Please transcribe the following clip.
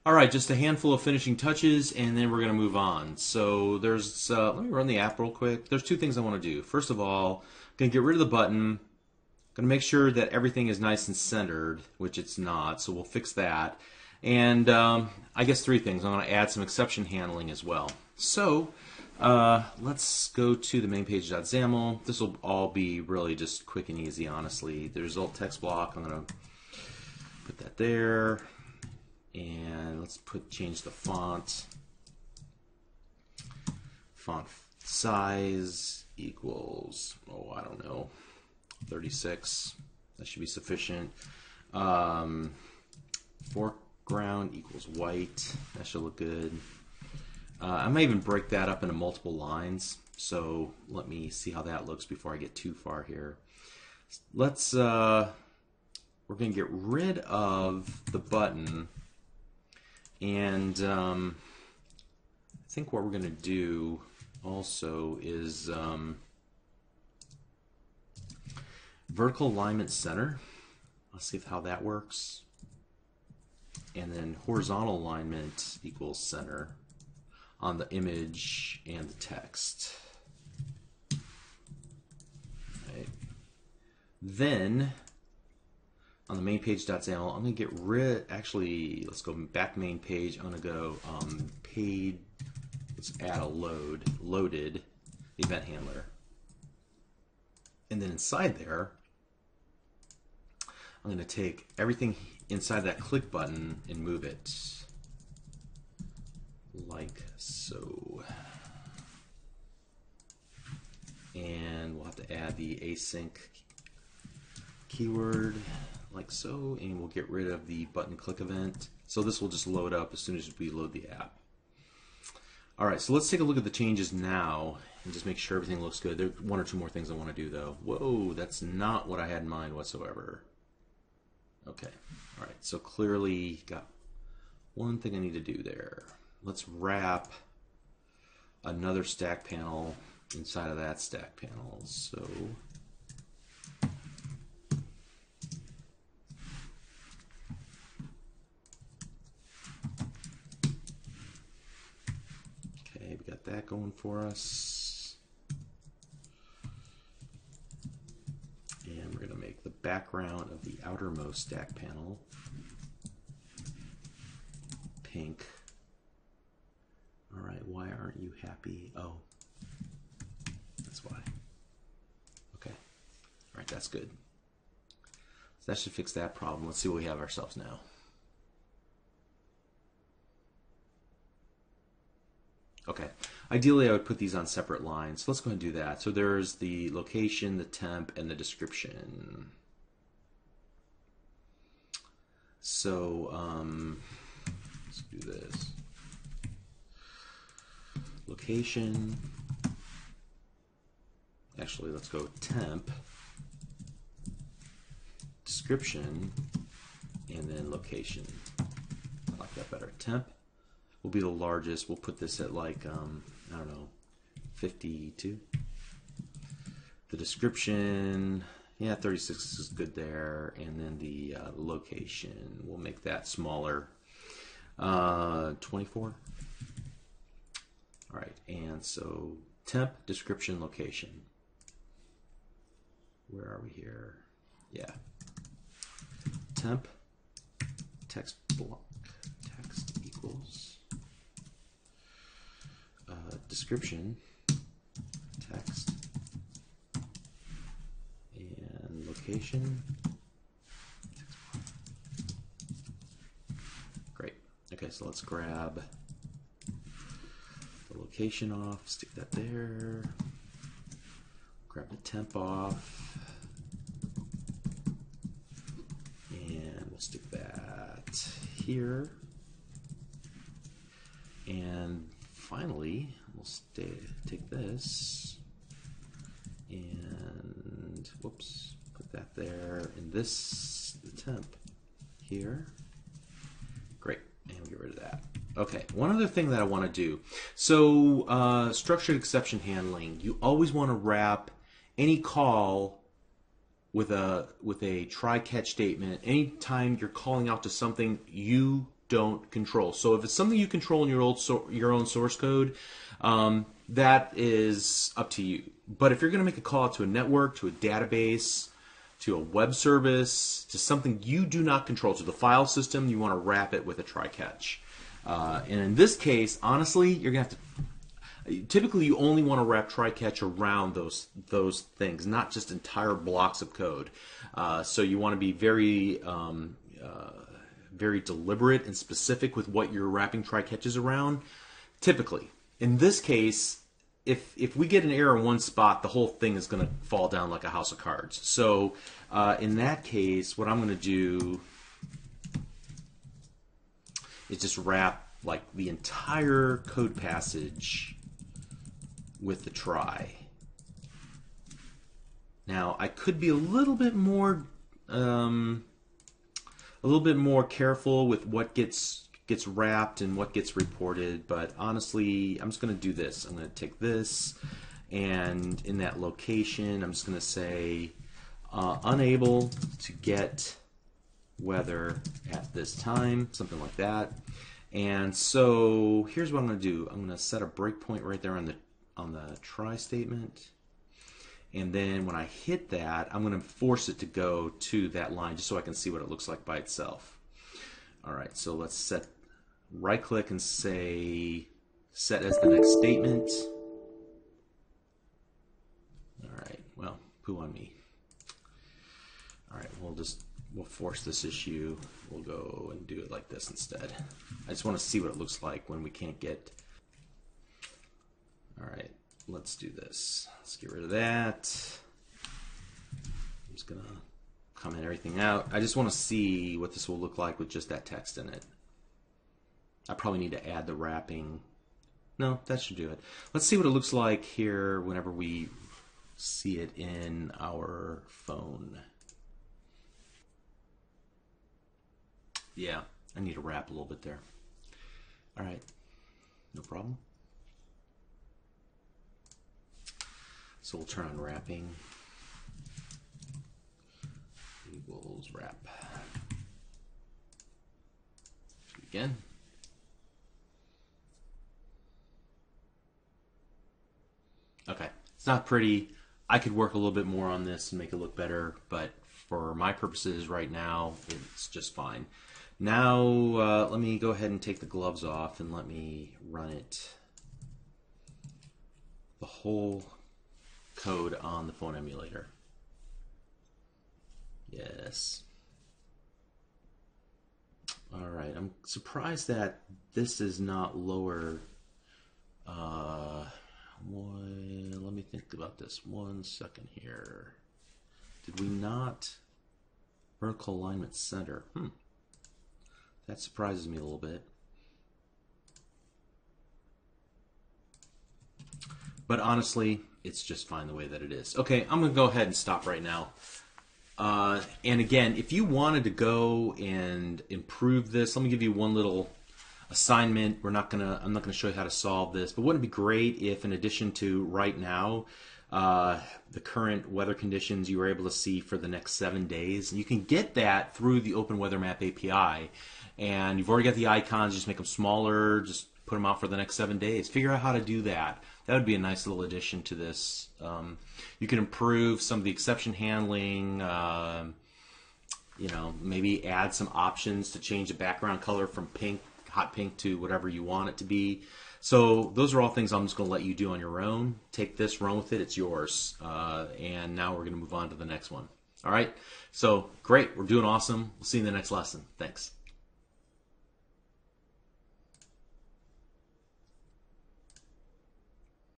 All right, just a handful of finishing touches, and then we're going to move on. So there's, let me run the app real quick. There's two things I want to do. First of all, I'm going to get rid of the button. Going to make sure that everything is nice and centered, which it's not, so we'll fix that. And I guess three things. I'm going to add some exception handling as well. So let's go to the main page.xaml. This will all be really just quick and easy, honestly. The result text block, I'm going to put that there. And let's change the font. Font size equals, oh, I don't know, 36. That should be sufficient. Foreground equals white. That should look good. I might even break that up into multiple lines. So let me see how that looks before I get too far here. Let's, we're going to get rid of the button. And I think what we're going to do also is vertical alignment center. Let's see how that works. And then horizontal alignment equals center on the image and the text. Right. Then on the main page.xaml, I'm going to get rid, actually, let's go back main page. I'm going to go page, let's add a loaded event handler. And then inside there, I'm going to take everything inside that click button and move it like so. And we'll have to add the async keyword like so, and we'll get rid of the button click event. So this will just load up as soon as we load the app. All right, so let's take a look at the changes now and just make sure everything looks good. There are one or two more things I want to do though. Whoa, that's not what I had in mind whatsoever. Okay, all right, so clearly got one thing I need to do there. Let's wrap another stack panel inside of that stack panel. So that going for us. And we're going to make the background of the outermost stack panel pink. All right, why aren't you happy? Oh, that's why. Okay. All right, that's good. So that should fix that problem. Let's see what we have ourselves now. Okay, ideally I would put these on separate lines. So let's go ahead and do that. So there's the location, the temp, and the description. So let's do this. Location. Actually, let's go temp, description, and then location. I like that better. Temp will be the largest. We'll put this at like, I don't know, 52. The description, yeah, 36 is good there. And then the location, we'll make that smaller. 24. All right, and so temp, description, location. Where are we here? Yeah. Temp, text block, text equals. Description, text, and location. Great. Okay, so let's grab the location off, stick that there. Grab the temp off, and we'll stick that here. And finally, we'll take this and whoops, put that there, and this the temp here. Great, and we'll get rid of that. Okay, one other thing that I want to do. So structured exception handling. You always want to wrap any call with a try catch statement. Anytime you're calling out to something you don't control. So if it's something you control in your own source code, that is up to you. But if you're going to make a call out to a network, to a database, to a web service, to something you do not control, to the file system, you want to wrap it with a try-catch. And in this case, honestly, you're going to have to. Typically, you only want to wrap try-catch around those things, not just entire blocks of code. So you want to be very very deliberate and specific with what you're wrapping try-catches around. Typically, in this case, if we get an error in one spot, the whole thing is going to fall down like a house of cards. So in that case, what I'm going to do is just wrap like the entire code passage with the try. Now I could be a little bit more careful with what gets wrapped and what gets reported, but honestly, I'm just going to do this. I'm going to take this, and in that location, I'm just going to say unable to get weather at this time, something like that. And so here's what I'm going to do. I'm going to set a breakpoint right there on the try statement. And then when I hit that, I'm going to force it to go to that line just so I can see what it looks like by itself. All right, so let's set, right-click and say set as the next statement. All right, well, poo on me. All right, we'll force this issue. We'll go and do it like this instead. I just want to see what it looks like when we can't get. All right. Let's do this. Let's get rid of that. I'm just going to comment everything out. I just want to see what this will look like with just that text in it. I probably need to add the wrapping. No, that should do it. Let's see what it looks like here whenever we see it in our phone. Yeah, I need to wrap a little bit there. All right, no problem. So we'll turn on wrapping equals wrap. Again. Okay, it's not pretty. I could work a little bit more on this and make it look better, but for my purposes right now, it's just fine. Now, let me go ahead and take the gloves off and let me run it, the whole code on the phone emulator. Yes. All right, I'm surprised that this is not lower. Let me think about this 1 second here. Did we not vertical alignment center? That surprises me a little bit. But honestly, it's just fine the way that it is. Okay, I'm going to go ahead and stop right now. And again, if you wanted to go and improve this, let me give you one little assignment. I'm not gonna show you how to solve this, but wouldn't it be great if, in addition to right now, the current weather conditions you were able to see for the next 7 days, you can get that through the Open Weather Map API, and you've already got the icons. Just make them smaller. Just put them out for the next 7 days. Figure out how to do that. That would be a nice little addition to this. You can improve some of the exception handling. Maybe add some options to change the background color from pink, hot pink, to whatever you want it to be. So those are all things I'm just going to let you do on your own. Take this, run with it. It's yours. And now we're going to move on to the next one. All right. So great. We're doing awesome. We'll see you in the next lesson. Thanks.